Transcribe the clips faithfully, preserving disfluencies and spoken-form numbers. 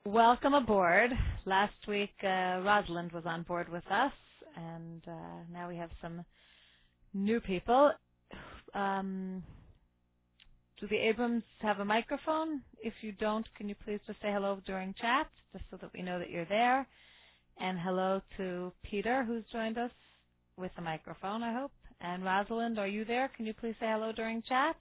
Welcome aboard. Last week, uh, Rosalind was on board with us, and uh, now we have some new people. Um, do the Abrams have a microphone? If you don't, can you please just say hello during chat, just so that we know that you're there? And hello to Peter, who's joined us with a microphone, I hope. And Rosalind, are you there? Can you please say hello during chat?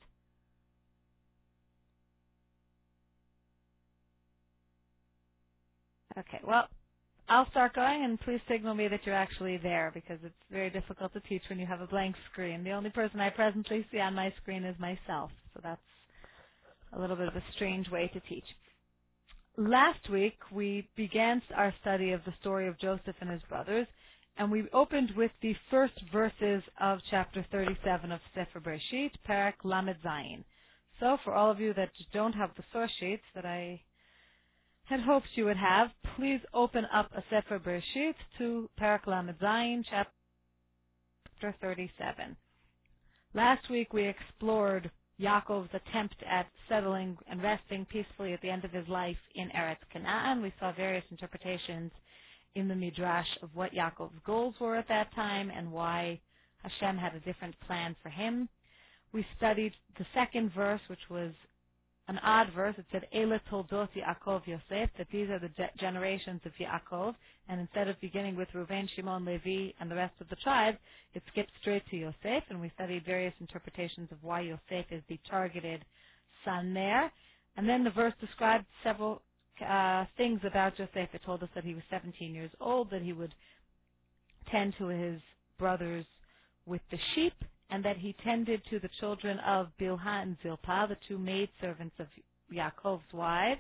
Okay, well, I'll start going, and please signal me that you're actually there, because it's very difficult to teach when you have a blank screen. The only person I presently see on my screen is myself, so that's a little bit of a strange way to teach. Last week, we began our study of the story of Joseph and his brothers, and we opened with the first verses of chapter thirty-seven of Sefer Bereshit, Parak Lamed Zayin. So for all of you that don't have the source sheets that I had hoped you would have, please open up a Sefer Bereshit to Parak Lamed Zayin, chapter thirty-seven. Last week we explored Yaakov's attempt at settling and resting peacefully at the end of his life in Eretz Canaan. We saw various interpretations in the Midrash of what Yaakov's goals were at that time and why Hashem had a different plan for him. We studied the second verse, which was an odd verse. It said, Eila Toldot Yaakov Yosef, that these are the ge- generations of Yaakov, and instead of beginning with Reuven, Shimon, Levi, and the rest of the tribes, it skipped straight to Yosef, and we studied various interpretations of why Yosef is the targeted son there. And then the verse described several uh, things about Yosef. It told us that he was seventeen years old, that he would tend to his brothers with the sheep, and that he tended to the children of Bilhah and Zilpah, the two maidservants of Yaakov's wives,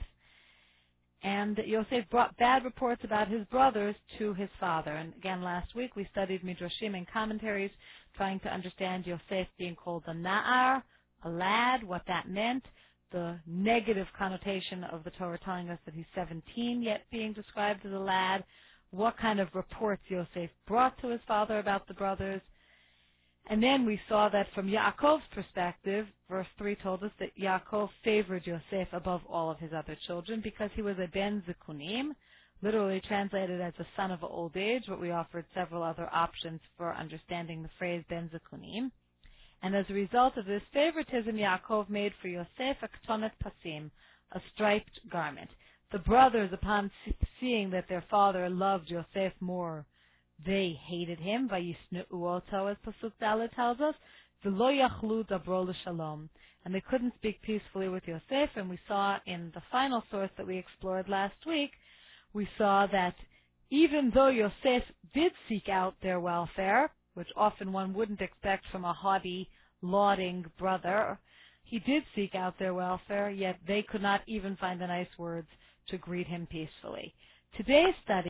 and that Yosef brought bad reports about his brothers to his father. And again, last week we studied Midrashim and commentaries, trying to understand Yosef being called a Na'ar, a lad, what that meant, the negative connotation of the Torah telling us that he's seventeen, yet being described as a lad, what kind of reports Yosef brought to his father about the brothers. And then we saw that from Yaakov's perspective, verse three told us that Yaakov favored Yosef above all of his other children because he was a ben zikunim, literally translated as a son of old age, but we offered several other options for understanding the phrase ben zikunim. And as a result of this favoritism, Yaakov made for Yosef a ketonet pasim, a striped garment. The brothers, upon seeing that their father loved Yosef more, they hated him, vayisneu oto, as Pasuk Dalet tells us, v'lo yachlu dabro l'shalom, and they couldn't speak peacefully with Yosef. And we saw in the final source that we explored last week, we saw that even though Yosef did seek out their welfare, which often one wouldn't expect from a haughty, lauding brother, he did seek out their welfare, yet they could not even find the nice words to greet him peacefully. Today's study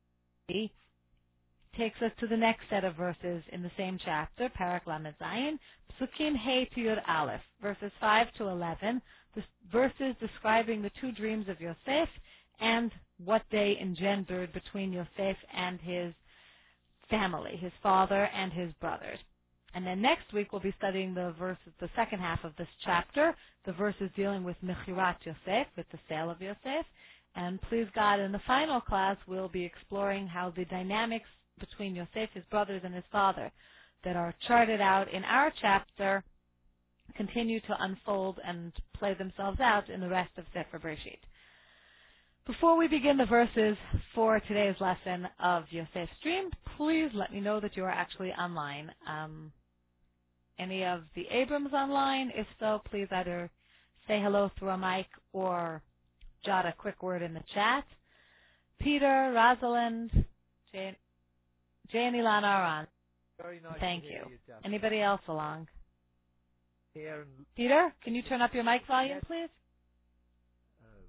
takes us to the next set of verses in the same chapter, Parak Lamed Zayin, Psukim Hey to Yud Aleph, verses five to eleven, the verses describing the two dreams of Yosef and what they engendered between Yosef and his family, his father and his brothers. And then next week we'll be studying the verses, the second half of this chapter, the verses dealing with Mechirat Yosef, with the sale of Yosef. And please God, in the final class we'll be exploring how the dynamics between Yosef, his brothers, and his father that are charted out in our chapter continue to unfold and play themselves out in the rest of Sefer Bereshit. Before we begin the verses for today's lesson of Yosef's dream, please let me know that you are actually online. Um, any of the Abrams online? If so, please either say hello through a mic or jot a quick word in the chat. Peter, Rosalind, Jane, Jane Ilan are on. Very nice. Thank to you. hear you Daphne. Anybody else along? Here and, Peter, can you turn up your mic volume, yes. please? Oh.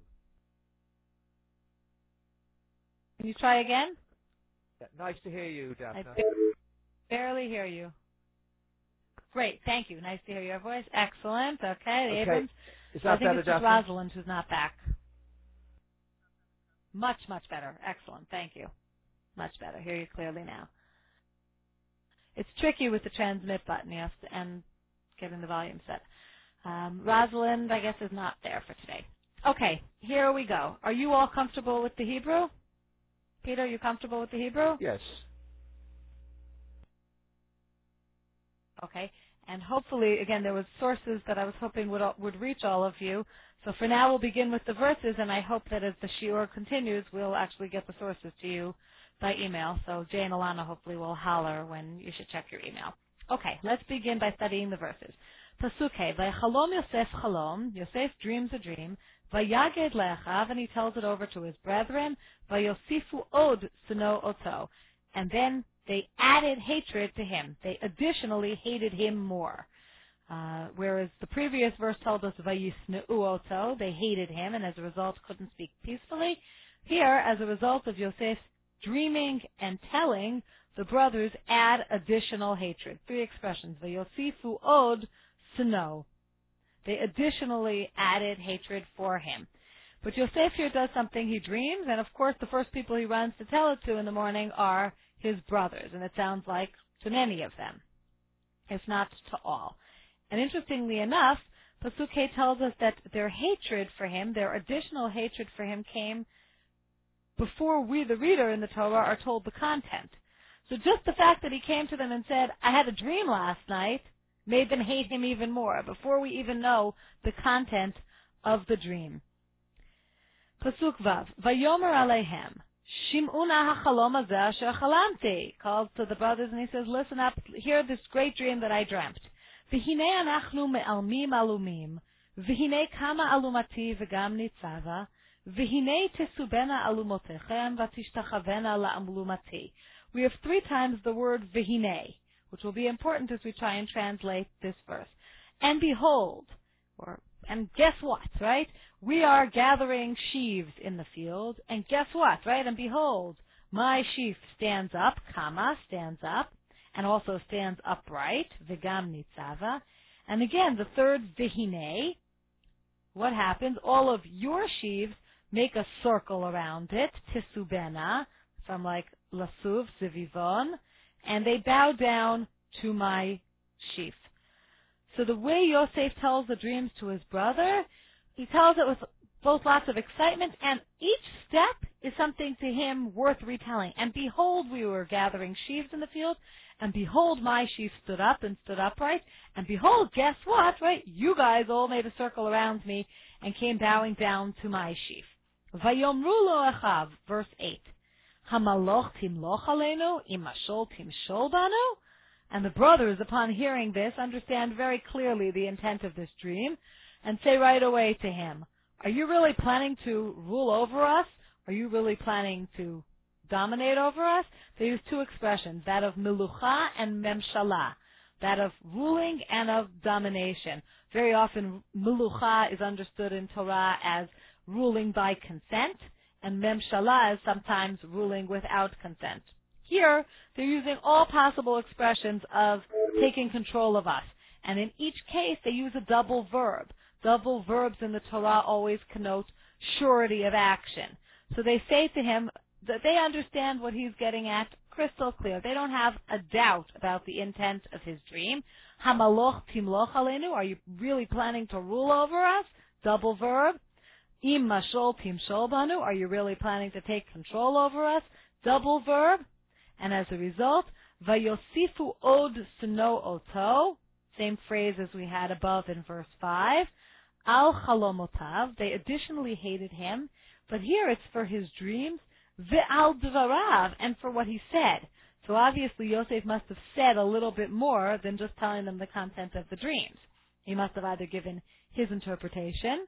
Can you try again? Yeah, nice to hear you, I Daphne. barely hear you. Great, thank you. Nice to hear your voice. Excellent. Okay, the Okay. Abrams. Is I that think better, it's just Daphne? Rosalind who's not back. Much, much better. Excellent. Thank you. Much better. Hear you clearly now. It's tricky with the transmit button, yes, and getting the volume set. Um, Rosalind, I guess, is not there for today. Okay, here we go. Are you all comfortable with the Hebrew? Peter, are you comfortable with the Hebrew? Yes. Okay. And hopefully, again, there was sources that I was hoping would would reach all of you. So for now, we'll begin with the verses, and I hope that as the shiur continues, we'll actually get the sources to you by email. So Jay and Alana hopefully will holler when you should check your email. Okay, let's begin by studying the verses. Pasuk Hey, Vaychalom Yosef Chalom, Yosef dreams a dream, Vayaged Le'achav, and he tells it over to his brethren, Vayosifu Od Seno Oto, and then they added hatred to him. They additionally hated him more. Uh, whereas the previous verse told us Vayisneu Oto, they hated him and as a result couldn't speak peacefully. Here, as a result of Yosef's dreaming and telling, the brothers add additional hatred. Three expressions. Vayosifu Od Seno. They additionally added hatred for him. But Yosef here does something. He dreams, and of course the first people he runs to tell it to in the morning are his brothers, and it sounds like to many of them, if not to all. And interestingly enough, Pasuk Hey tells us that their hatred for him, their additional hatred for him, came before we, the reader in the Torah, are told the content. So just the fact that he came to them and said, I had a dream last night, made them hate him even more, before we even know the content of the dream. Pasuk Vav, Vayomer Aleihem, Shim'una hachalom hazeh asher chalamti, calls to the brothers and he says, listen up, hear this great dream that I dreamt. V'hinei anachnu me'almim alumim, v'hinei kama alumati v'gam nitzava, v'hinei tesubena alumotechem v'tishtachavena la'alumati. We have three times the word v'hinei, which will be important as we try and translate this verse. And behold, or and guess what, right? We are gathering sheaves in the field, and guess what, right? And behold, my sheaf stands up, kama, stands up, and also stands upright, v'gam nitzava. And again, the third v'hinei, what happens? All of your sheaves make a circle around it, tisubena, from like lasuv, zivivon, and they bow down to my sheaf. So the way Yosef tells the dreams to his brother, he tells it with both lots of excitement, and each step is something to him worth retelling. And behold, we were gathering sheaves in the field, and behold, my sheaf stood up and stood upright, and behold, guess what, right? You guys all made a circle around me and came bowing down to my sheaf. Vayomru lo achav, verse eight. Hamaloch timloch aleinu, imashol timshol banu. And the brothers, upon hearing this, understand very clearly the intent of this dream and say right away to him, are you really planning to rule over us? Are you really planning to dominate over us? They use two expressions, that of melucha and memshala, that of ruling and of domination. Very often, melucha is understood in Torah as ruling by consent, and memshala is sometimes ruling without consent. Here, they're using all possible expressions of taking control of us. And in each case, they use a double verb. Double verbs in the Torah always connote surety of action. So they say to him that they understand what he's getting at crystal clear. They don't have a doubt about the intent of his dream. Hamaloch timloch aleinu, are you really planning to rule over us? Double verb. Im mashol timshol banu, are you really planning to take control over us? Double verb. And as a result, Vayosifu od seno oto, same phrase as we had above in verse five, al chalomotav, they additionally hated him, but here it's for his dreams, ve'al dvarav, and for what he said. So obviously Yosef must have said a little bit more than just telling them the content of the dreams. He must have either given his interpretation,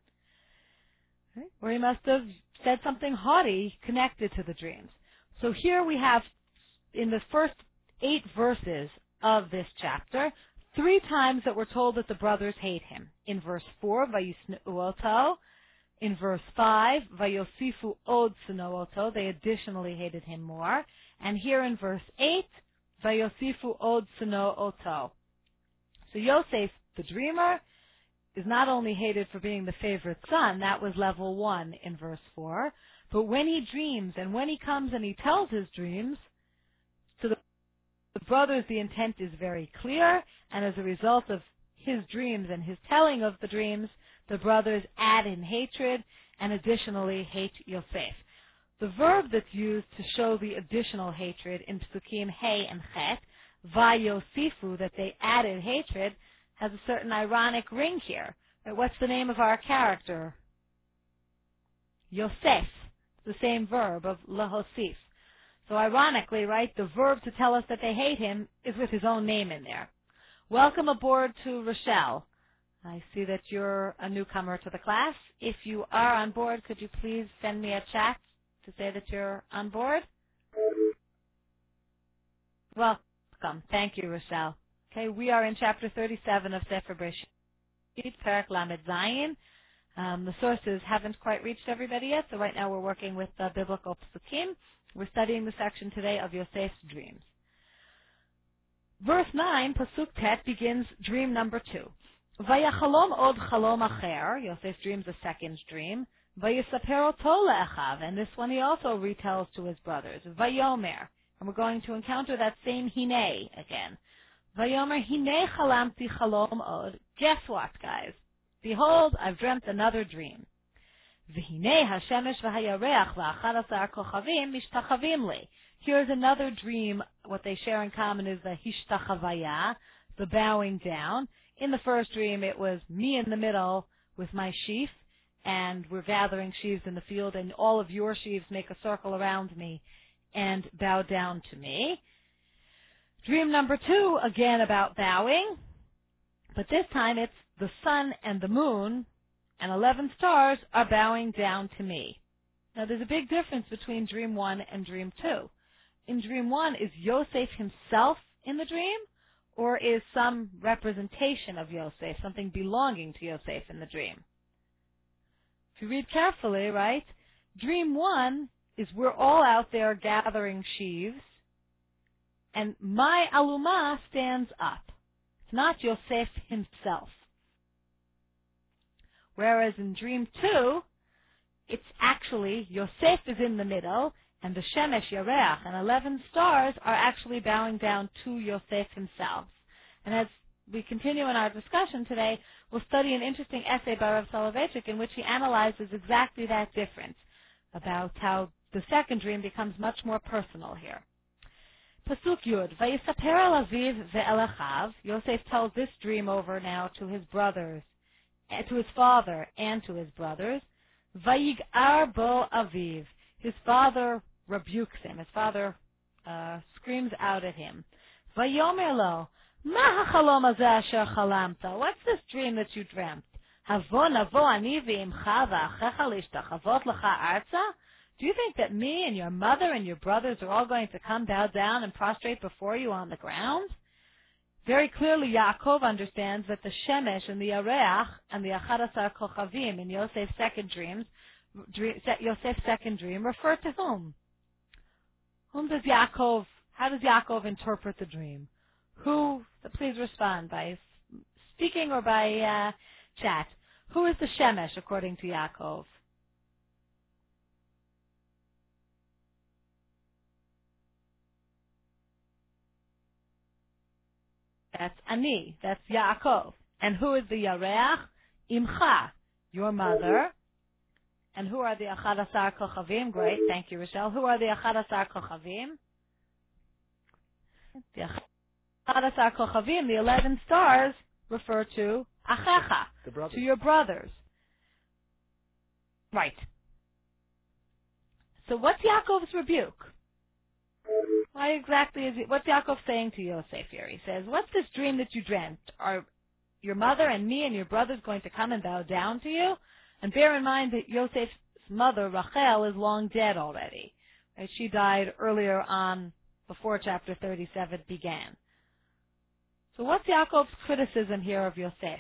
right, or he must have said something haughty connected to the dreams. So here we have, in the first eight verses of this chapter, three times that we're told that the brothers hate him. In verse four, Vayisneu oto. In verse five, Vayosifu od seno oto. They additionally hated him more. And here in verse eight, Vayosifu od seno oto. So Yosef, the dreamer, is not only hated for being the favorite son, that was level one in verse four, but when he dreams and when he comes and he tells his dreams, to the, the brothers, the intent is very clear, and as a result of his dreams and his telling of the dreams, The brothers add in hatred and additionally hate Yosef. The verb that's used to show the additional hatred in Psukim Hey and Chet, Vayosifu, that they added hatred, has a certain ironic ring here. What's the name of our character? Yosef, the same verb of lahosif. So ironically, right, the verb to tell us that they hate him is with his own name in there. Welcome aboard to Rochelle. I see that you're a newcomer to the class. If you are on board, could you please send me a chat to say that you're on board? Welcome. Thank you, Rochelle. Okay, we are in chapter thirty-seven of Sefer Bereshit, Perek Lamed Zayin. Um, the sources haven't quite reached everybody yet, so right now we're working with the biblical psukim. We're studying the section today of Yosef's dreams. Verse nine, Pasuk Tet, begins dream number two. Vayachalom od chalom acher. Yosef dreams a second dream. Vayisaper oto le'achav, and this one he also retells to his brothers. Vayomer, and we're going to encounter that same hine again. Vayomer hine chalamti chalom od. Guess what, guys? Behold, I've dreamt another dream. V'hinei hashemesh v'hayareach v'achad asar kochavim mishtachavim li. Here's another dream. What they share in common is the hishtachavaya, the bowing down. In the first dream, it was me in the middle with my sheaf, and we're gathering sheaves in the field, and all of your sheaves make a circle around me and bow down to me. Dream number two, again about bowing, but this time it's the sun and the moon and eleven stars are bowing down to me. Now there's a big difference between dream one and dream two. In dream one, is Yosef himself in the dream, or is some representation of Yosef, something belonging to Yosef in the dream? If you read carefully, right, dream one is we're all out there gathering sheaves, and my aluma stands up. It's not Yosef himself. Whereas in dream two, it's actually Yosef is in the middle, and the Shemesh, Yareach, and eleven stars are actually bowing down to Yosef himself. And as we continue in our discussion today, we'll study an interesting essay by Rav Soloveitchik in which he analyzes exactly that difference, about how the second dream becomes much more personal here. Pasuk Yud, Vayisaper el aviv ve'el achav. Yosef tells this dream over now to his brothers, to his father and to his brothers. Vayig'ar bo aviv. His father rebukes him. His father uh, screams out at him. Vayomer lo, ma hachalom hazeh asher chalamta? What's this dream that you dreamt? Havo navo ani v'imcha v'achecha lishtachavot lecha arza? Do you think that me and your mother and your brothers are all going to come bow down and prostrate before you on the ground? Very clearly, Yaakov understands that the Shemesh and the Yareach and the Achad Asar Kochavim in Yosef's second dreams, dream, Yosef's second dream, refer to whom? Whom does Yaakov? How does Yaakov interpret the dream? Who? Please respond by speaking or by uh, chat. Who is the Shemesh according to Yaakov? That's Ani. That's Yaakov. And who is the Yareach? Imcha, your mother. And who are the Achad Asar Kochavim? Great, thank you, Rochelle. Who are the Achad Asar Kochavim? The Achad Asar Kochavim, the eleven stars, refer to Achecha, to your brothers. Right. So what's Yaakov's rebuke? Why exactly is it, what's Yaakov saying to Yosef here? He says, what's this dream that you dreamt? Are your mother and me and your brothers going to come and bow down to you? And bear in mind that Yosef's mother, Rachel, is long dead already. Right? She died earlier on, before chapter thirty-seven began. So what's Yaakov's criticism here of Yosef?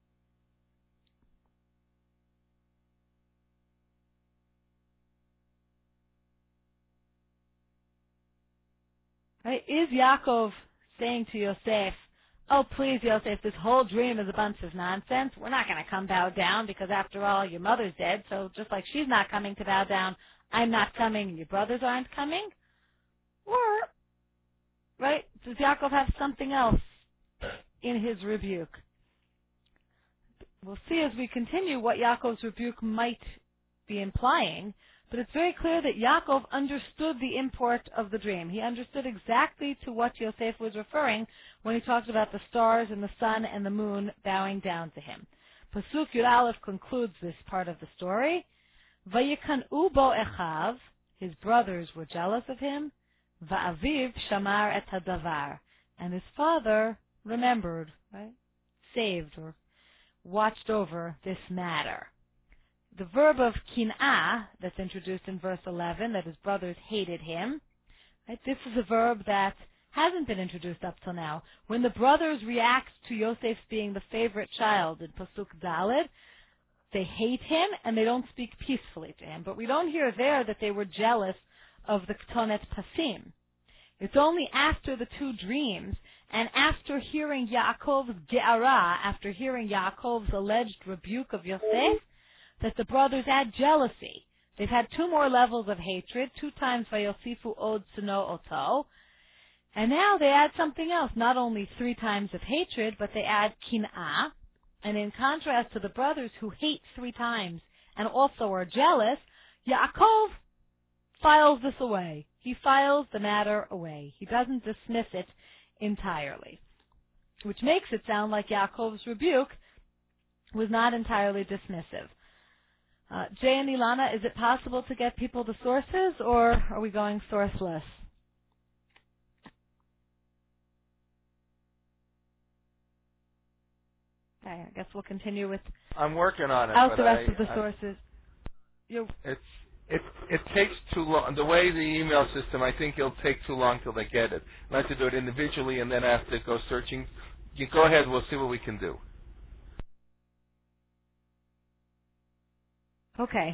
Right? Is Yaakov saying to Yosef, oh, please, Yosef, this whole dream is a bunch of nonsense. We're not going to come bow down because, after all, your mother's dead. So just like she's not coming to bow down, I'm not coming and your brothers aren't coming? Or, right, does Yaakov have something else in his rebuke? We'll see as we continue what Yaakov's rebuke might be implying, but it's very clear that Yaakov understood the import of the dream. He understood exactly to what Yosef was referring when he talked about the stars and the sun and the moon bowing down to him. Pasuk Yud Aleph concludes this part of the story. Vayikan'u bo echav, his brothers were jealous of him. Va'aviv shamar et hadavar, and his father remembered, right, saved or watched over this matter. The verb of kin'ah that's introduced in verse eleven, that his brothers hated him, right, this is a verb that hasn't been introduced up till now. When the brothers react to Yosef being the favorite child in Pasuk Daled, they hate him and they don't speak peacefully to him. But we don't hear there that they were jealous of the Ketonet Pasim. It's only after the two dreams and after hearing Yaakov's ge'ara, after hearing Yaakov's alleged rebuke of Yosef, that the brothers add jealousy. They've had two more levels of hatred, two times Vayosifu od suno oto, and now they add something else, not only three times of hatred, but they add kin'ah, and in contrast to the brothers who hate three times and also are jealous, Yaakov files this away. He files the matter away. He doesn't dismiss it entirely, which makes it sound like Yaakov's rebuke was not entirely dismissive. Uh, Jay and Ilana, is it possible to get people to sources, or are we going sourceless? Okay, I guess we'll continue with I'm working on it. out but the rest I, of the I, sources. You're, it's it it takes too long. The way the email system, I think it'll take too long till they get it. I have to do it individually, and then I have to go searching. You go ahead. We'll see what we can do. Okay.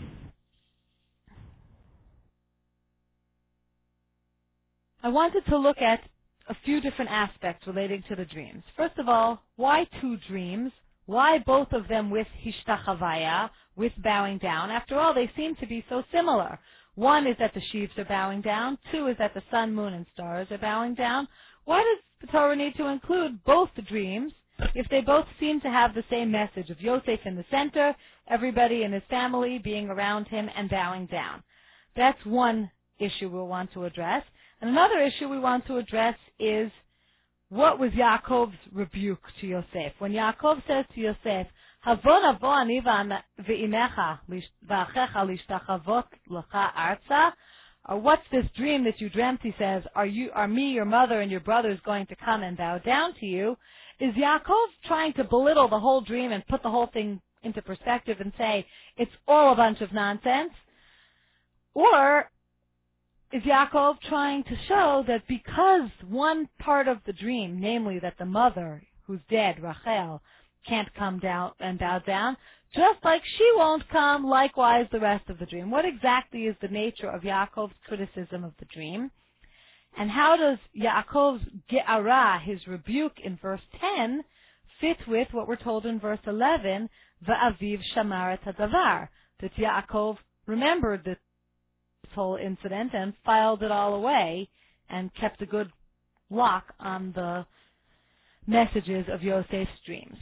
I wanted to look at a few different aspects relating to the dreams. First of all, why two dreams? Why both of them with hishtachavaya, with bowing down? After all, they seem to be so similar. One is that the sheaves are bowing down. Two is that the sun, moon, and stars are bowing down. Why does the Torah need to include both the dreams if they both seem to have the same message of Yosef in the center, everybody in his family being around him and bowing down? That's one issue we'll want to address. And another issue we want to address is, what was Yaakov's rebuke to Yosef? When Yaakov says to Yosef, Havon avo ani ve'imecha va'achecha lishtachavot lecha arza, or what's this dream that you dreamt? He says, are you, are me, your mother, and your brothers going to come and bow down to you? Is Yaakov trying to belittle the whole dream and put the whole thing into perspective and say it's all a bunch of nonsense? Or is Yaakov trying to show that because one part of the dream, namely that the mother who's dead, Rachel, can't come down and bow down, just like she won't come, likewise the rest of the dream? What exactly is the nature of Yaakov's criticism of the dream? And how does Yaakov's ge'ara, his rebuke in verse ten, fit with what we're told in verse eleven, Va'aviv shamar et hadavar, that Yaakov remembered this whole incident and filed it all away and kept a good lock on the messages of Yosef's dreams.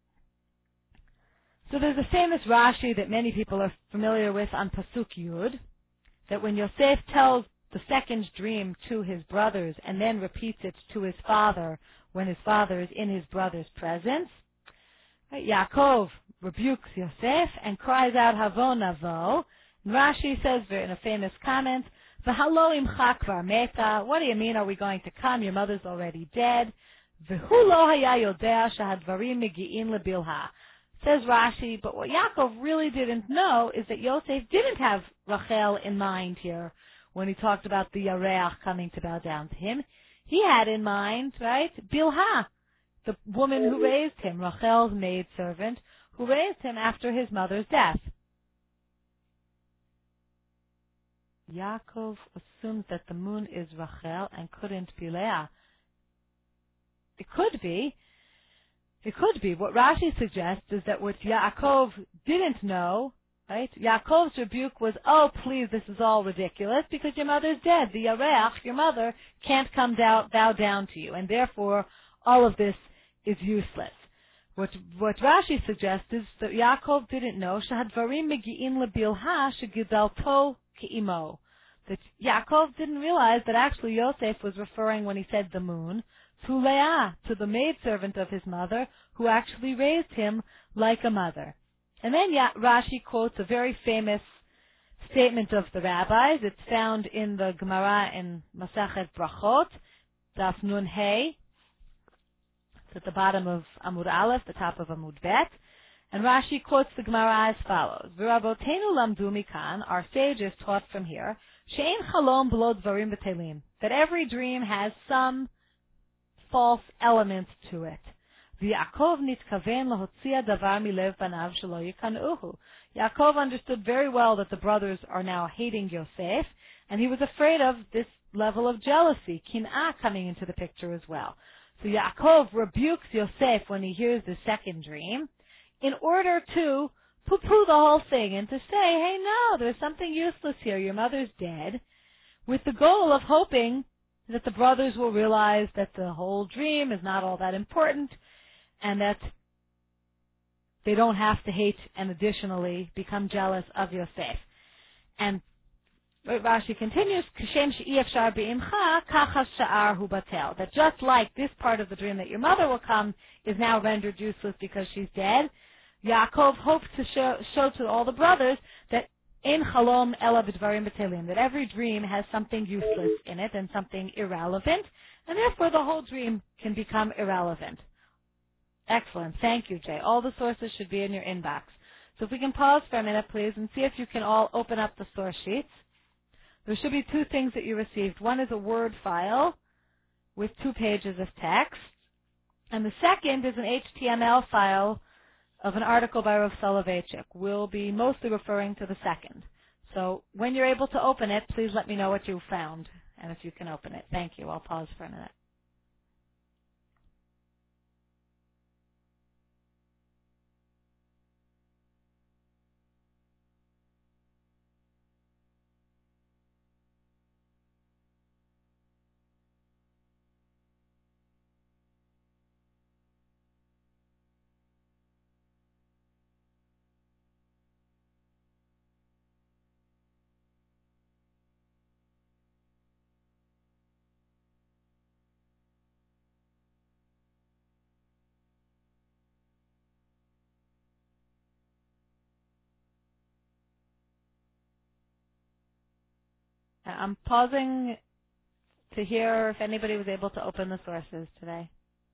So there's a famous Rashi that many people are familiar with on Pasuk Yud, that when Yosef tells the second dream to his brothers and then repeats it to his father when his father is in his brother's presence, right, Yaakov rebukes Yosef and cries out, Havon avo. And Rashi says in a famous comment, V'halo imcha kvar meta, what do you mean, are we going to come? Your mother's already dead. V'hu lo haya yodea shahadvarim megi'in lebilha. Says Rashi, but what Yaakov really didn't know is that Yosef didn't have Rachel in mind here when he talked about the Yareach coming to bow down to him. He had in mind, right, Bilha, the woman who raised him, Rachel's maidservant, who raised him after his mother's death. Yaakov assumes that the moon is Rachel and couldn't be Leah. It could be. It could be. What Rashi suggests is that what Yaakov didn't know, right? Yaakov's rebuke was, oh, please, this is all ridiculous because your mother's dead. The Yareach, your mother, can't come down, bow down to you, and therefore all of this is useless. What what Rashi suggests is that Yaakov didn't know shehadvarim megi'in lebilha shegidalto ke'imo. That Yaakov didn't realize that actually Yosef was referring, when he said the moon, to Leah, to the maidservant of his mother, who actually raised him like a mother. And then Rashi quotes a very famous statement of the rabbis. It's found in the Gemara in Masachet Brachot, Daf Nun Hey. It's at the bottom of Amud Aleph, the top of Amud Bet. And Rashi quotes the Gemara as follows: V'rabotenu lamdu mikan, our sages taught from here, she'ein chalom b'lo dvarim b'telim, that every dream has some false element to it. V'Yaakov nitkaven lahotzia davar milev banav shelo yikanuhu. Yaakov understood very well that the brothers are now hating Yosef, and he was afraid of this level of jealousy, kin'ah, coming into the picture as well. So Yaakov rebukes Yosef when he hears the second dream, in order to poo-poo the whole thing and to say, hey, no, there's something useless here. Your mother's dead, with the goal of hoping that the brothers will realize that the whole dream is not all that important and that they don't have to hate and additionally become jealous of Yosef. And Rashi continues, that just like this part of the dream that your mother will come is now rendered useless because she's dead, Yaakov hopes to show, show to all the brothers that in chalom ela b'dvarim b'telim, that every dream has something useless in it and something irrelevant, and therefore the whole dream can become irrelevant. Excellent. Thank you, Jay. All the sources should be in your inbox. So if we can pause for a minute, please, and see if you can all open up the source sheets. There should be two things that you received. One is a Word file with two pages of text, and the second is an H T M L file of an article by Rav Soloveitchik. We'll be mostly referring to the second. So when you're able to open it, please let me know what you found, and if you can open it. Thank you. I'll pause for a minute. I'm pausing to hear if anybody was able to open the sources today.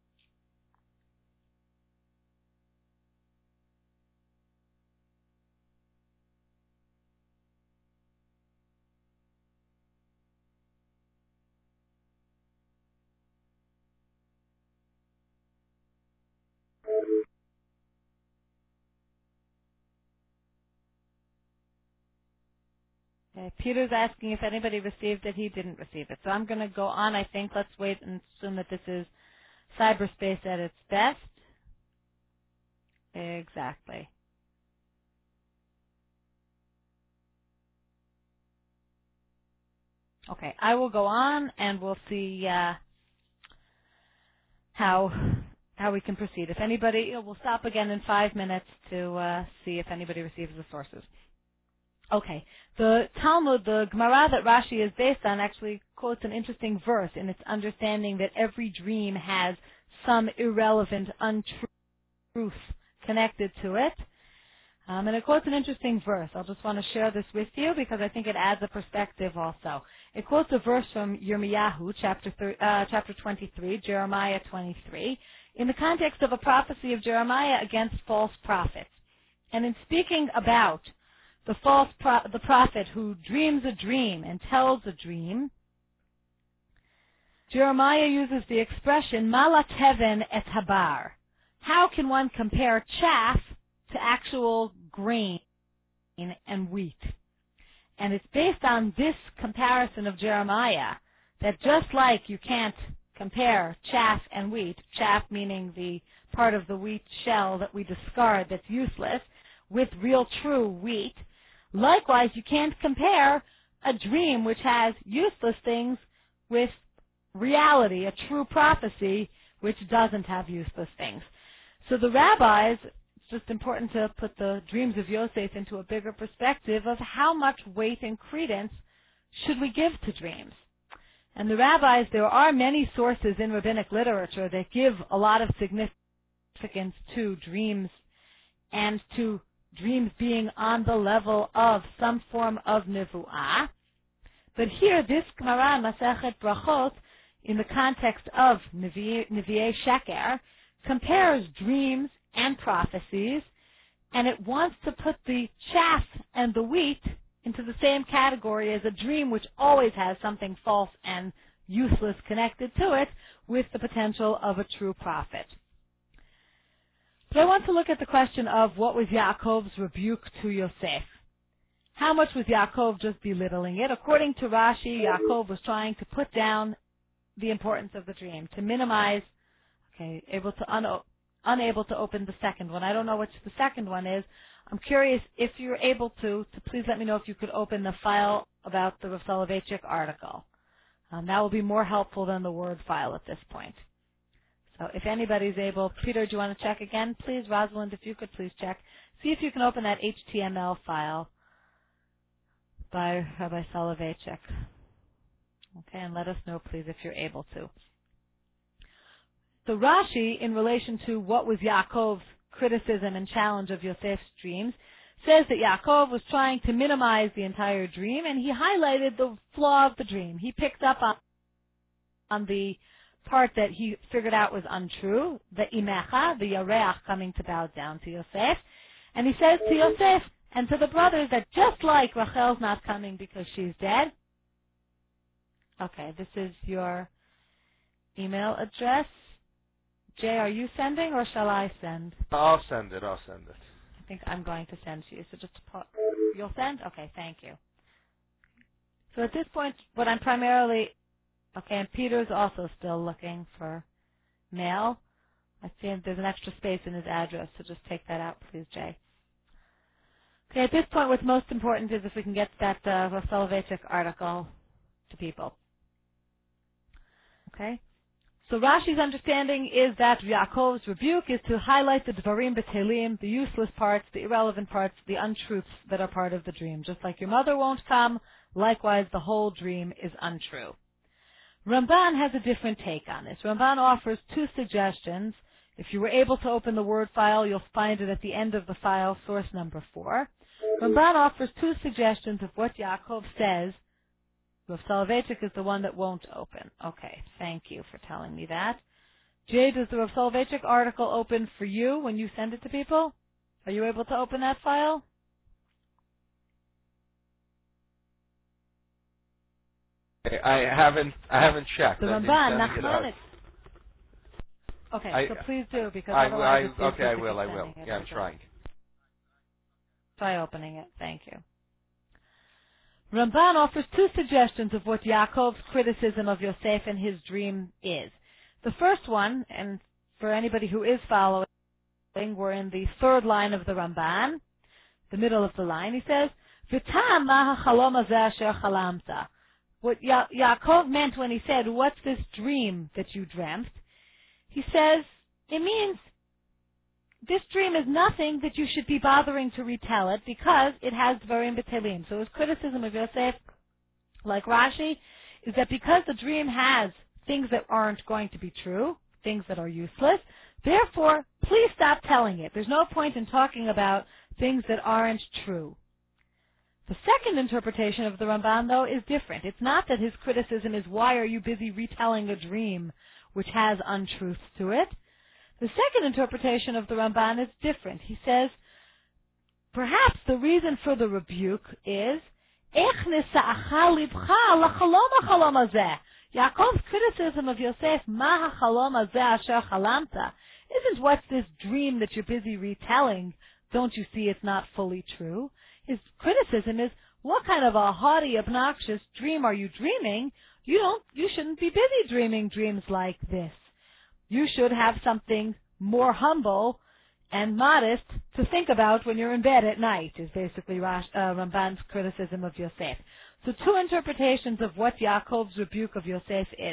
Okay, Peter's asking if anybody received it. He didn't receive it. So I'm going to go on, I think. Let's wait and assume that this is cyberspace at its best. Exactly. Okay, I will go on and we'll see uh, how how we can proceed. If anybody, you know, we'll stop again in five minutes to uh, see if anybody receives the sources. Okay, the Talmud, the Gemara that Rashi is based on, actually quotes an interesting verse in its understanding that every dream has some irrelevant untruth connected to it. Um, and it quotes an interesting verse. I'll just want to share this with you because I think it adds a perspective also. It quotes a verse from Yirmiyahu, chapter thir- uh, chapter twenty-three, Jeremiah twenty-three, in the context of a prophecy of Jeremiah against false prophets. And in speaking about the false pro- the prophet who dreams a dream and tells a dream, Jeremiah uses the expression "Mala teven et habar." How can one compare chaff to actual grain and wheat? And it's based on this comparison of Jeremiah that just like you can't compare chaff and wheat, chaff meaning the part of the wheat shell that we discard that's useless, with real true wheat, likewise you can't compare a dream which has useless things with reality, a true prophecy which doesn't have useless things. So the rabbis, it's just important to put the dreams of Yosef into a bigger perspective of how much weight and credence should we give to dreams. And the rabbis, there are many sources in rabbinic literature that give a lot of significance to dreams and to dreams being on the level of some form of nevuah. But here, this Gemara, Masechet Brachot, in the context of Nevi'ei Sheker, compares dreams and prophecies, and it wants to put the chaff and the wheat into the same category as a dream which always has something false and useless connected to it, with the potential of a true prophet. So I want to look at the question of what was Yaakov's rebuke to Yosef. How much was Yaakov just belittling it? According to Rashi, Yaakov was trying to put down the importance of the dream, to minimize, okay, able to un- unable to open the second one. I don't know which the second one is. I'm curious if you're able to, to please let me know if you could open the file about the Rav Soloveitchik article. Um, that will be more helpful than the Word file at this point. So if anybody's able, Peter, do you want to check again, please? Rosalind, if you could please check. See if you can open that H T M L file by Rabbi Soloveitchik. Okay, and let us know, please, if you're able to. So Rashi, in relation to what was Yaakov's criticism and challenge of Yosef's dreams, says that Yaakov was trying to minimize the entire dream, and he highlighted the flaw of the dream. He picked up on, on the part that he figured out was untrue, the imecha, the yareach coming to bow down to Yosef, and he says to Yosef and to the brothers that just like Rachel's not coming because she's dead. Okay, this is your email address. Jay, are you sending or shall I send? I'll send it. I'll send it. I think I'm going to send to you. So just to put, you'll send? Okay, thank you. So at this point, what I'm primarily, okay, and Peter's also still looking for mail. I see there's an extra space in his address, so just take that out, please, Jay. Okay, at this point, what's most important is if we can get that uh, Rav Soloveitchik article to people. Okay? So Rashi's understanding is that Yaakov's rebuke is to highlight the Dvarim B'Telim, the useless parts, the irrelevant parts, the untruths that are part of the dream. Just like your mother won't come, likewise the whole dream is untrue. Ramban has a different take on this. Ramban offers two suggestions. If you were able to open the Word file, you'll find it at the end of the file, source number four. Ramban offers two suggestions of what Yaakov says. Rav Soloveitchik is the one that won't open. Okay, thank you for telling me that. Jay, does the Rav Soloveitchik article open for you when you send it to people? Are you able to open that file? I haven't. I haven't checked. The I didn't Ramban, send it out. Nachman. Okay, I- so please do, because I, otherwise I, it's useless okay, I if will. you're I will. sending it. Yeah, I'm Okay. trying. Try opening it. Thank you. Ramban offers two suggestions of what Yaakov's criticism of Yosef and his dream is. The first one, and for anybody who is following, we're in the third line of the Ramban, the middle of the line. He says, "V'tam ma hachalom hazeh asher chalamta." What ya- Yaakov meant when he said, "What's this dream that you dreamt?" He says, it means this dream is nothing that you should be bothering to retell it because it has Dvarim B'Telim. So his criticism of Yosef, like Rashi, is that because the dream has things that aren't going to be true, things that are useless, therefore, please stop telling it. There's no point in talking about things that aren't true. The second interpretation of the Ramban, though, is different. It's not that his criticism is, why are you busy retelling a dream which has untruths to it? The second interpretation of the Ramban is different. He says, perhaps the reason for the rebuke is, Ech nesa'acha libcha lachalom hachalom hazeh. Yaakov's criticism of Yosef, ma hachalom hazeh asher chalamta, isn't what's this dream that you're busy retelling. Don't you see it's not fully true? His criticism is, what kind of a haughty, obnoxious dream are you dreaming? You don't, you shouldn't be busy dreaming dreams like this. You should have something more humble and modest to think about when you're in bed at night, is basically Rash, uh, Ramban's criticism of Yosef. So two interpretations of what Yaakov's rebuke of Yosef is.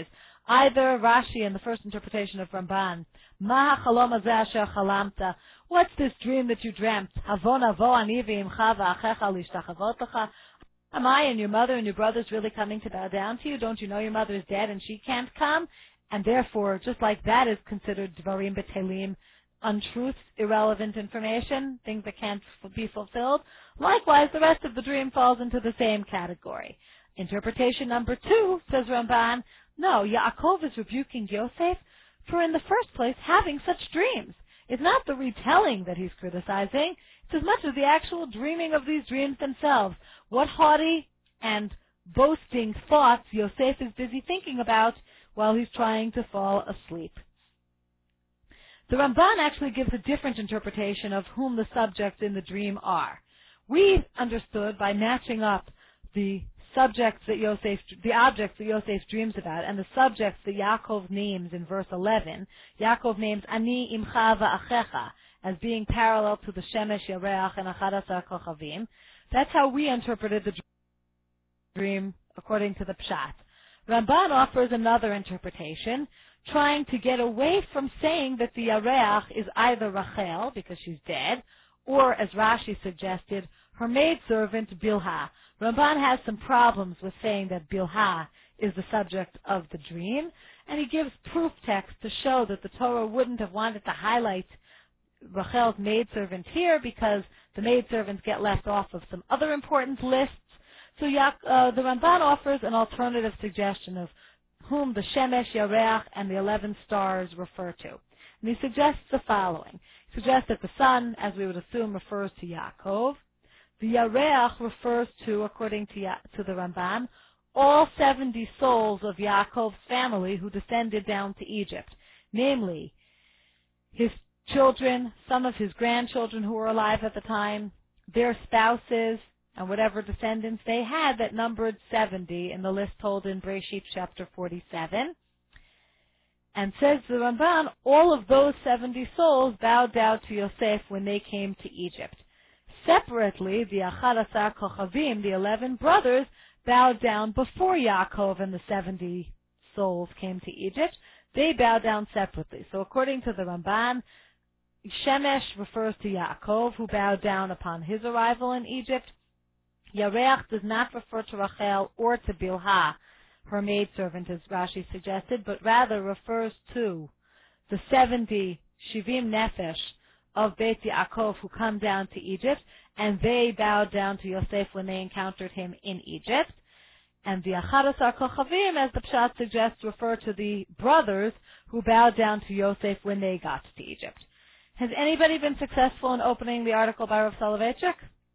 Either Rashi in the first interpretation of Ramban, Ma hachalom hazeh asher chalamta, what's this dream that you dreamt? Havon avo ani v'imcha v'achecha lishtachavot lecha. Am I and your mother and your brothers really coming to bow down to you? Don't you know your mother is dead and she can't come? And therefore, just like that is considered dvarim betelim, untruths, irrelevant information, things that can't f- be fulfilled. Likewise, the rest of the dream falls into the same category. Interpretation number two, says Ramban, no, Yaakov is rebuking Yosef for, in the first place, having such dreams. It's not the retelling that he's criticizing. It's as much as the actual dreaming of these dreams themselves. What haughty and boasting thoughts Yosef is busy thinking about while he's trying to fall asleep. The Ramban actually gives a different interpretation of whom the subjects in the dream are. We understood by matching up the subjects that Yosef, the objects that Yosef dreams about, and the subjects that Yaakov names in verse eleven. Yaakov names Ani Imcha Va'achecha as being parallel to the Shemesh, Yareach, and Achadasar Kochavim. That's how we interpreted the dream according to the Pshat. Ramban offers another interpretation, trying to get away from saying that the Yareach is either Rachel, because she's dead, or, as Rashi suggested, her maidservant Bilhah. Ramban has some problems with saying that Bilhah is the subject of the dream, and he gives proof text to show that the Torah wouldn't have wanted to highlight Rachel's maidservant here because the maidservants get left off of some other important lists. So uh, the Ramban offers an alternative suggestion of whom the Shemesh, Yareach, and the eleven stars refer to. And he suggests the following. He suggests that the sun, as we would assume, refers to Yaakov. The Yareach refers to, according to, ya- to the Ramban, all seventy souls of Yaakov's family who descended down to Egypt, namely his children, some of his grandchildren who were alive at the time, their spouses, and whatever descendants they had that numbered seventy in the list told in Breshit chapter forty-seven. And says the Ramban, all of those seventy souls bowed down to Yosef when they came to Egypt. Separately, the Achadasar Kochavim, the eleven brothers, bowed down before Yaakov and the seventy souls came to Egypt. They bowed down separately. So according to the Ramban, Shemesh refers to Yaakov, who bowed down upon his arrival in Egypt. Yareach does not refer to Rachel or to Bilhah, her maidservant, as Rashi suggested, but rather refers to the seventy Shivim Nefesh of Beit Yaakov who come down to Egypt, and they bowed down to Yosef when they encountered him in Egypt. And the Achadasar Kochavim, as the Pshat suggests, refer to the brothers who bowed down to Yosef when they got to Egypt. Has anybody been successful in opening the article by Rav Soloveitchik?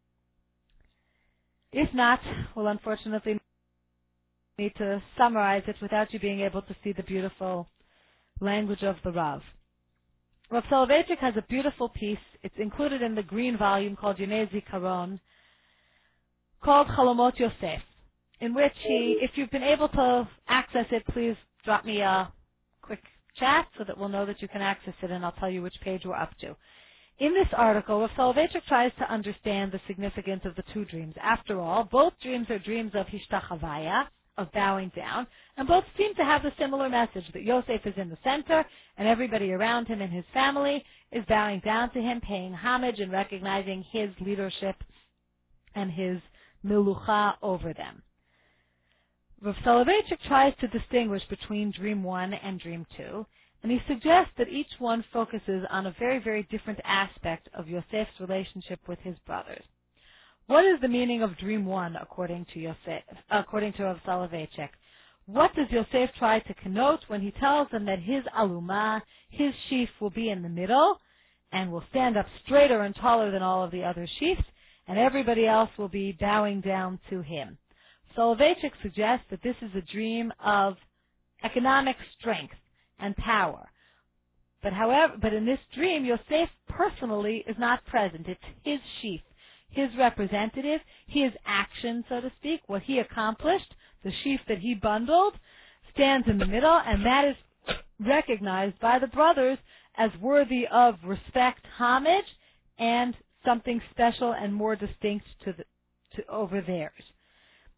If not, we'll unfortunately need to summarize it without you being able to see the beautiful language of the Rav. Rav Soloveitchik has a beautiful piece. It's included in the green volume called Yemei Zikaron, called Chalomot Yosef, in which he, if you've been able to access it, please drop me a quick chat so that we'll know that you can access it, and I'll tell you which page we're up to. In this article, Rav Soloveitchik tries to understand the significance of the two dreams. After all, both dreams are dreams of Hishtachavaya, of bowing down, and both seem to have the similar message that Yosef is in the center, and everybody around him and his family is bowing down to him, paying homage and recognizing his leadership and his milucha over them. Rav Soloveitchik tries to distinguish between Dream one and Dream two, and he suggests that each one focuses on a very, very different aspect of Yosef's relationship with his brothers. What is the meaning of Dream one, according to Yosef, according to Rav Soloveitchik? What does Yosef try to connote when he tells them that his aluma, his sheaf, will be in the middle and will stand up straighter and taller than all of the other sheaves, and everybody else will be bowing down to him? Soloveitchik suggests that this is a dream of economic strength and power. But however, but in this dream, Yosef personally is not present. It's his sheaf, his representative, his action, so to speak, what he accomplished, the sheaf that he bundled, stands in the middle, and that is recognized by the brothers as worthy of respect, homage, and something special and more distinct to the, to over theirs.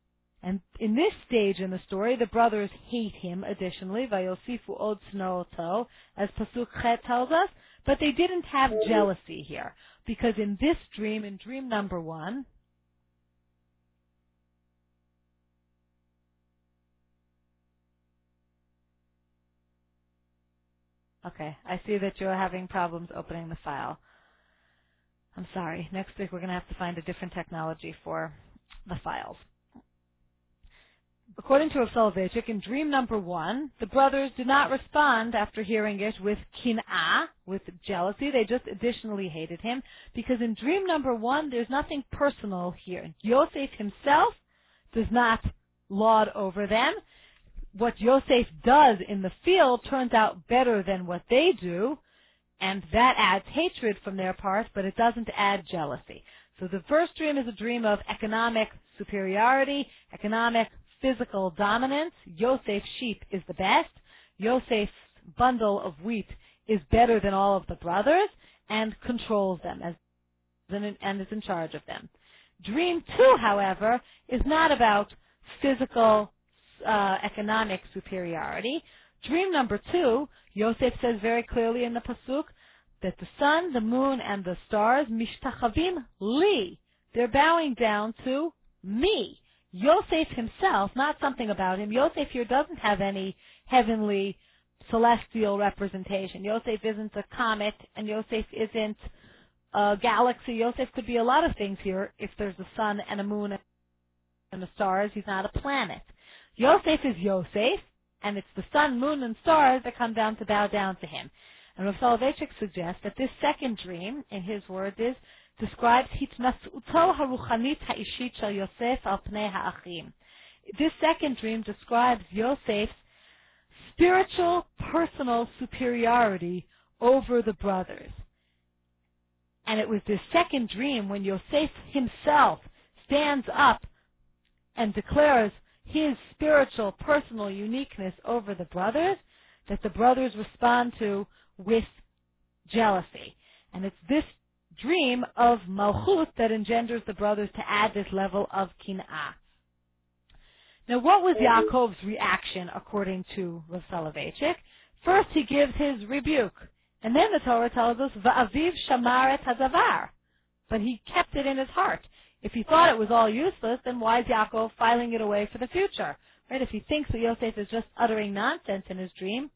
And in this stage in the story, the brothers hate him additionally, Vayosifu od snooto, as Pasuk Chet tells us, but they didn't have jealousy here, because in this dream, in dream number one, okay, I see that you're having problems opening the file. I'm sorry. Next week we're going to have to find a different technology for the files. According to Rav Soloveitchik, in dream number one, the brothers did not respond after hearing it with kin'ah, with jealousy. They just additionally hated him, because in dream number one, there's nothing personal here. Yosef himself does not lord over them. What Yosef does in the field turns out better than what they do, and that adds hatred from their part, but it doesn't add jealousy. So the first dream is a dream of economic superiority, economic physical dominance. Yosef's sheep is the best. Yosef's bundle of wheat is better than all of the brothers and controls them as and is in charge of them. Dream two, however, is not about physical uh, economic superiority. Dream number two, Yosef says very clearly in the Pasuk that the sun, the moon, and the stars, mishtachavim li, they're bowing down to me. Yosef himself, not something about him. Yosef here doesn't have any heavenly, celestial representation. Yosef isn't a comet, and Yosef isn't a galaxy. Yosef could be a lot of things here if there's a sun and a moon and the stars. He's not a planet. Yosef is Yosef, and it's the sun, moon, and stars that come down to bow down to him. And Rav Soloveitchik suggests that this second dream, in his words, is describes hitnasuto haruchanit ha'ishit shel Yosef al pnei ha'achim. This second dream describes Yosef's spiritual, personal superiority over the brothers. And it was this second dream when Yosef himself stands up and declares his spiritual, personal uniqueness over the brothers that the brothers respond to with jealousy. And it's this dream of Malchut that engenders the brothers to add this level of kin'ah. Now, what was Yaakov's reaction according to Rav Soloveitchik? First, he gives his rebuke. And then the Torah tells us, Va'aviv shamar et hadavar. But he kept it in his heart. If he thought it was all useless, then why is Yaakov filing it away for the future? Right? If he thinks that Yosef is just uttering nonsense in his dream,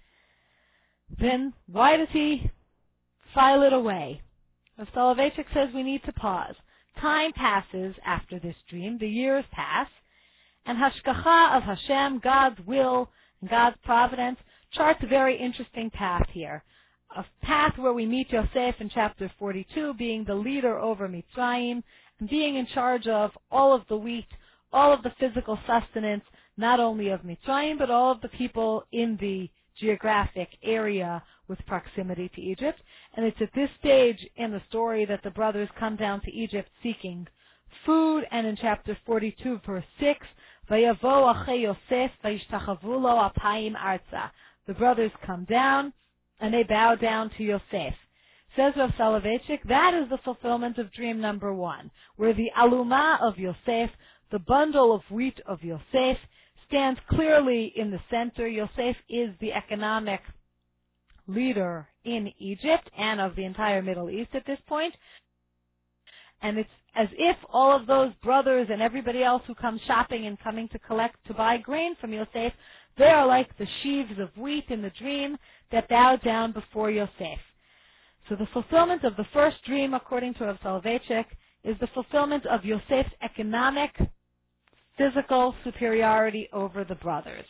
then why does he file it away? Rav Soloveitchik says we need to pause. Time passes after this dream. The years pass. And Hashgacha of Hashem, God's will and God's providence, charts a very interesting path here. A path where we meet Yosef in chapter forty-two, being the leader over Mitzrayim, and being in charge of all of the wheat, all of the physical sustenance, not only of Mitzrayim, but all of the people in the geographic area with proximity to Egypt. And it's at this stage in the story that the brothers come down to Egypt seeking food, and in chapter forty-two, verse six, Vayavo achei Yosef vayishtachavu lo apayim arza. The brothers come down, and they bow down to Yosef. Says Rav Soloveitchik, that is the fulfillment of dream number one, where the aluma of Yosef, the bundle of wheat of Yosef, stands clearly in the center. Yosef is the economic leader in Egypt and of the entire Middle East at this point. And it's as if all of those brothers and everybody else who comes shopping and coming to collect, to buy grain from Yosef, they are like the sheaves of wheat in the dream that bow down before Yosef. So the fulfillment of the first dream, according to Rav Soloveitchik, is the fulfillment of Yosef's economic, physical superiority over the brothers.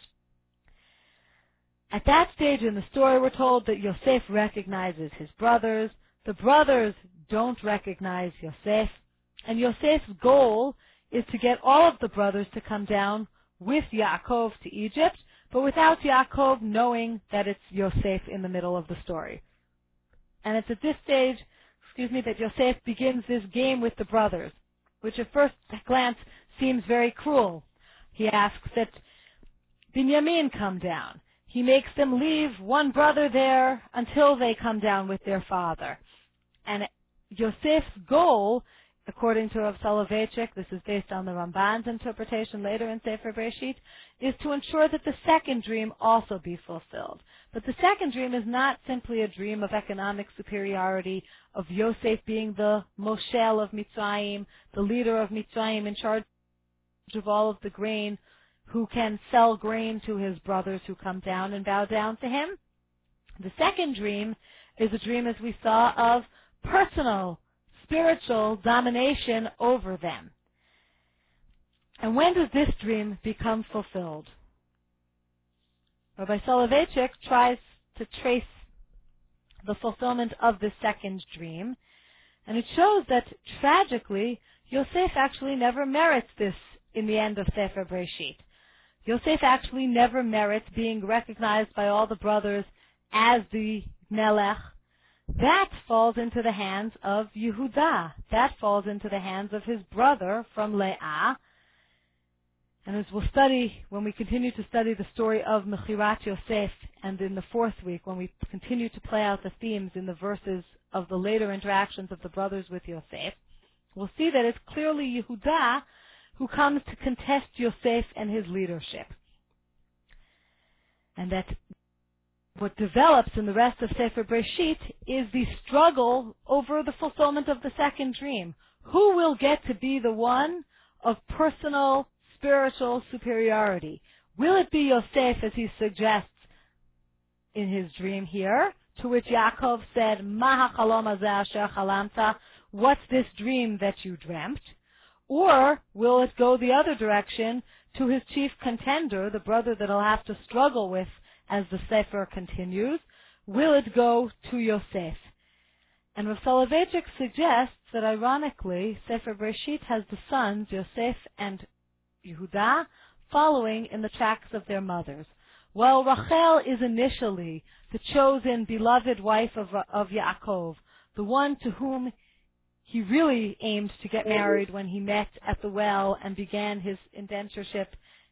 At that stage in the story, we're told that Yosef recognizes his brothers. The brothers don't recognize Yosef. And Yosef's goal is to get all of the brothers to come down with Yaakov to Egypt, but without Yaakov knowing that it's Yosef in the middle of the story. And it's at this stage, excuse me, that Yosef begins this game with the brothers, which at first glance seems very cruel. He asks that Binyamin come down. He makes them leave one brother there until they come down with their father. And Yosef's goal according to Rav Soloveitchik, this is based on the Ramban's interpretation later in Sefer Bereshit, is to ensure that the second dream also be fulfilled. But the second dream is not simply a dream of economic superiority, of Yosef being the Moshel of Mitzrayim, the leader of Mitzrayim in charge of all of the grain, who can sell grain to his brothers who come down and bow down to him. The second dream is a dream, as we saw, of personal, spiritual domination over them. And when does this dream become fulfilled? Rabbi Soloveitchik tries to trace the fulfillment of the second dream, and it shows that, tragically, Yosef actually never merits this in the end of Sefer Bereshit. Yosef actually never merits being recognized by all the brothers as the Melech. That falls into the hands of Yehudah. That falls into the hands of his brother from Leah. And as we'll study, when we continue to study the story of Mechirat Yosef, and in the fourth week, when we continue to play out the themes in the verses of the later interactions of the brothers with Yosef, we'll see that it's clearly Yehudah who comes to contest Yosef and his leadership. And that what develops in the rest of Sefer Bereshit is the struggle over the fulfillment of the second dream. Who will get to be the one of personal, spiritual superiority? Will it be Yosef, as he suggests in his dream here, to which Yaakov said, Ma hachalom hazeh asher chalamta, what's this dream that you dreamt? Or will it go the other direction to his chief contender, the brother that he'll have to struggle with as the Sefer continues? Will it go to Yosef? And Rav Soloveitchik suggests that, ironically, Sefer Bereshit has the sons, Yosef and Yehudah, following in the tracks of their mothers. While Rachel is initially the chosen, beloved wife of, of Yaakov, the one to whom he really aimed to get married when he met at the well and began his indentureship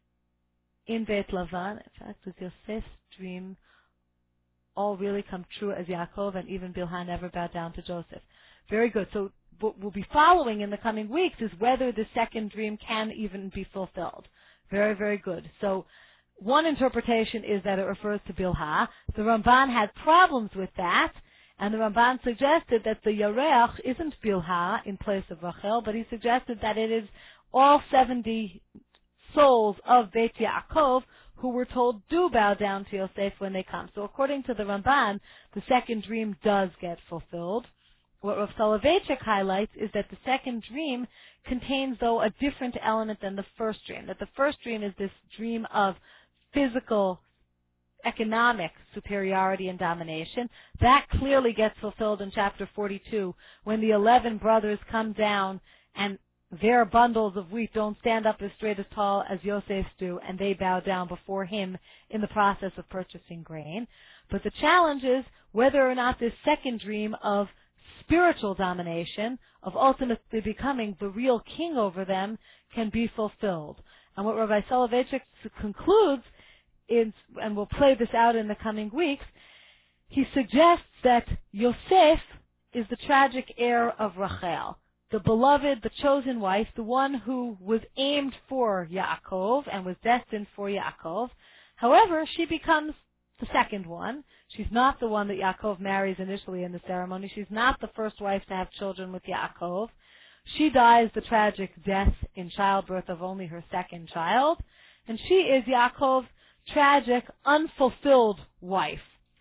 in Beit Lavan. In fact, does Yosef's dream all really come true as Yaakov, and even Bilhah never bowed down to Joseph? Very good. So what we'll be following in the coming weeks is whether the second dream can even be fulfilled. Very, very good. So one interpretation is that it refers to Bilhah. The Ramban had problems with that, and the Ramban suggested that the Yarech isn't Bilhah in place of Rachel, but he suggested that it is all seventy souls of Beit Yaakov who were told do bow down to Yosef when they come. So according to the Ramban, the second dream does get fulfilled. What Rav Soloveitchik highlights is that the second dream contains, though, a different element than the first dream. That the first dream is this dream of physical, economic superiority and domination. That clearly gets fulfilled in chapter forty-two, when the eleven brothers come down and their bundles of wheat don't stand up as straight as tall as Yosef's do, and they bow down before him in the process of purchasing grain. But the challenge is whether or not this second dream of spiritual domination, of ultimately becoming the real king over them, can be fulfilled. And what Rabbi Soloveitchik concludes is, and we'll play this out in the coming weeks, he suggests that Yosef is the tragic heir of Rachel, the beloved, the chosen wife, the one who was aimed for Yaakov and was destined for Yaakov. However, she becomes the second one. She's not the one that Yaakov marries initially in the ceremony. She's not the first wife to have children with Yaakov. She dies the tragic death in childbirth of only her second child. And she is Yaakov's tragic, unfulfilled wife.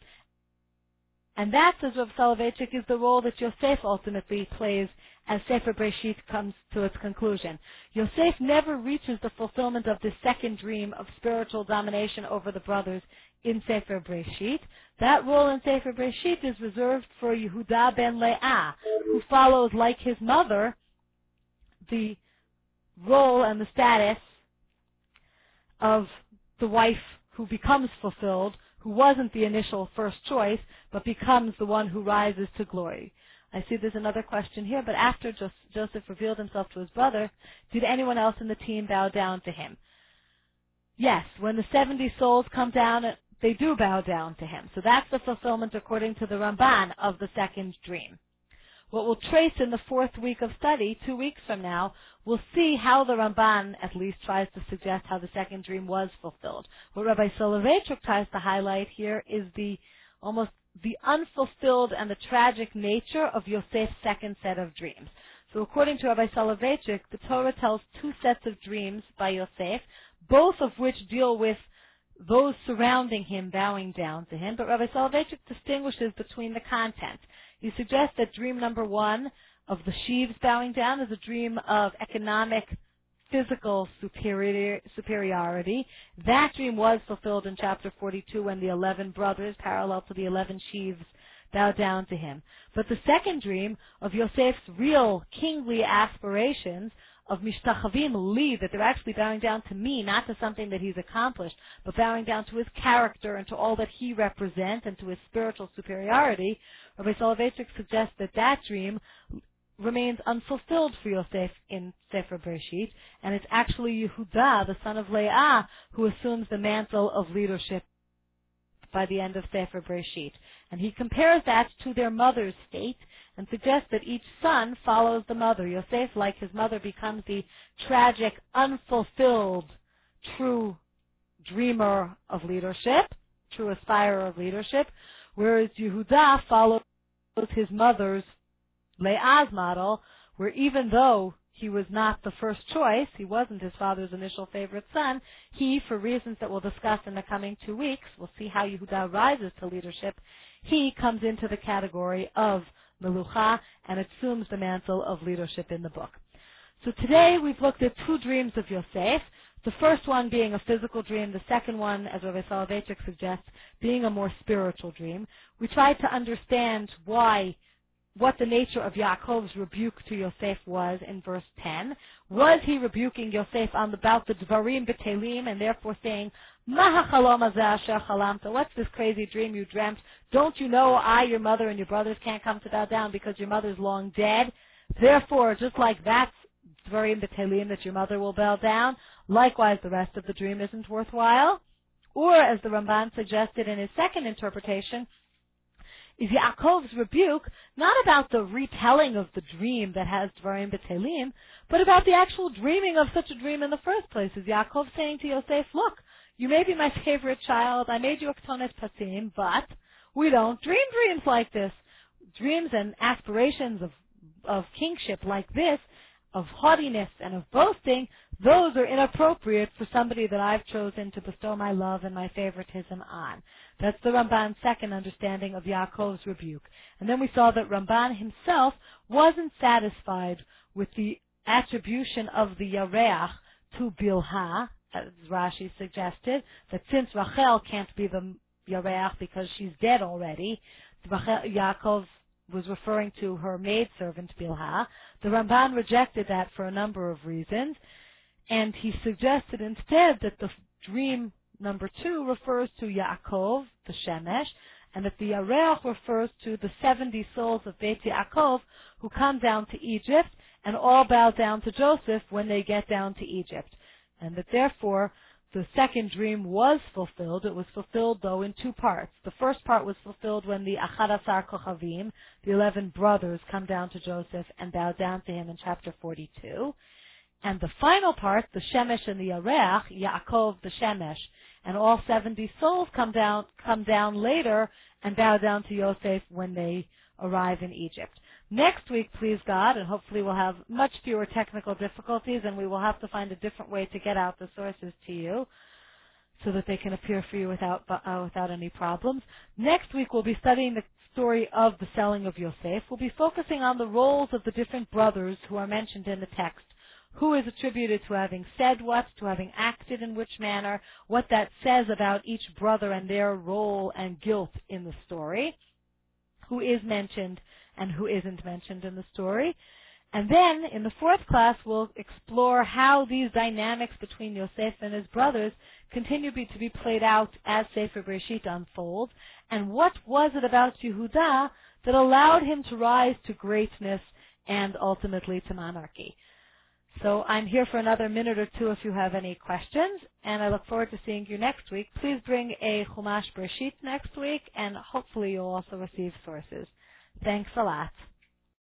And that, says Rav Soloveitchik, is the role that Yosef ultimately plays as Sefer Bereshit comes to its conclusion. Yosef never reaches the fulfillment of this second dream of spiritual domination over the brothers in Sefer Bereshit. That role in Sefer Bereshit is reserved for Yehudah ben Leah, who follows, like his mother, the role and the status of the wife who becomes fulfilled, who wasn't the initial first choice, but becomes the one who rises to glory. I see there's another question here, but after Joseph revealed himself to his brother, did anyone else in the team bow down to him? Yes, when the seventy souls come down, they do bow down to him. So that's the fulfillment, according to the Ramban, of the second dream. what we'll trace in the fourth week of study, two weeks from now, we'll see how the Ramban at least tries to suggest how the second dream was fulfilled. What Rabbi Soloveitchik tries to highlight here is the almost the unfulfilled and the tragic nature of Yosef's second set of dreams. So according to Rabbi Soloveitchik, the Torah tells two sets of dreams by Yosef, both of which deal with those surrounding him bowing down to him, but Rabbi Soloveitchik distinguishes between the content. He suggests that dream number one of the sheaves bowing down is a dream of economic, physical superior, superiority. That dream was fulfilled in chapter forty-two when the eleven brothers, parallel to the eleven sheaves, bow down to him. But the second dream of Yosef's real kingly aspirations of mishtachavim li, that they're actually bowing down to me, not to something that he's accomplished, but bowing down to his character and to all that he represents and to his spiritual superiority, Rabbi Soloveitchik suggests that that dream remains unfulfilled for Yosef in Sefer Bereshit, and it's actually Yehuda, the son of Leah, who assumes the mantle of leadership by the end of Sefer Bereshit. And he compares that to their mother's state and suggests that each son follows the mother. Yosef, like his mother, becomes the tragic, unfulfilled, true dreamer of leadership, true aspirer of leadership, whereas Yehuda follows his mother's, Leah's model, where even though he was not the first choice, he wasn't his father's initial favorite son, he, for reasons that we'll discuss in the coming two weeks, we'll see how Yehuda rises to leadership, he comes into the category of Melucha and assumes the mantle of leadership in the book. So today we've looked at two dreams of Yosef, the first one being a physical dream, the second one, as Rabbi Soloveitchik suggests, being a more spiritual dream. We tried to understand why what the nature of Yaakov's rebuke to Yosef was in verse ten. Was he rebuking Yosef on about the Dvarim B'Telim and therefore saying, Ma hachalom hazeh asher chalamta? What's this crazy dream you dreamt? Don't you know I, your mother, and your brothers can't come to bow down because your mother's long dead? Therefore, just like that's Dvarim B'Telim that your mother will bow down, likewise the rest of the dream isn't worthwhile. Or, as the Ramban suggested in his second interpretation, is Yaakov's rebuke not about the retelling of the dream that has Dvarim B'Telim, but about the actual dreaming of such a dream in the first place. Is Yaakov saying to Yosef, look, you may be my favorite child, I made you a Ketonet Pasim, but we don't dream dreams like this. Dreams and aspirations of, of kingship like this, of haughtiness and of boasting, those are inappropriate for somebody that I've chosen to bestow my love and my favoritism on. That's the Ramban's second understanding of Yaakov's rebuke. And then we saw that Ramban himself wasn't satisfied with the attribution of the Yareach to Bilhah, as Rashi suggested, that since Rachel can't be the Yareach because she's dead already, Rachel, Yaakov was referring to her maidservant Bilhah. The Ramban rejected that for a number of reasons, and he suggested instead that the dream number two refers to Yaakov, the Shemesh, and that the Yareach refers to the seventy souls of Beit Yaakov who come down to Egypt and all bow down to Joseph when they get down to Egypt. And that therefore the second dream was fulfilled. It was fulfilled, though, in two parts. The first part was fulfilled when the Achad Asar Kochavim, the eleven brothers, come down to Joseph and bow down to him in chapter forty-two. And the final part, the Shemesh and the Yareach, Yaakov the Shemesh, and all seventy souls come down, come down later and bow down to Yosef when they arrive in Egypt. Next week, please God, and hopefully we'll have much fewer technical difficulties and we will have to find a different way to get out the sources to you so that they can appear for you without uh, without any problems. Next week, we'll be studying the story of the selling of Yosef. We'll be focusing on the roles of the different brothers who are mentioned in the text. Who is attributed to having said what, to having acted in which manner, what that says about each brother and their role and guilt in the story, who is mentioned and who isn't mentioned in the story. And then, in the fourth class, we'll explore how these dynamics between Yosef and his brothers continue to be played out as Sefer Bereshit unfolds, and what was it about Yehuda that allowed him to rise to greatness and ultimately to monarchy. So I'm here for another minute or two if you have any questions, and I look forward to seeing you next week. Please bring a Chumash Bereshit next week, and hopefully you'll also receive sources. Thanks a lot.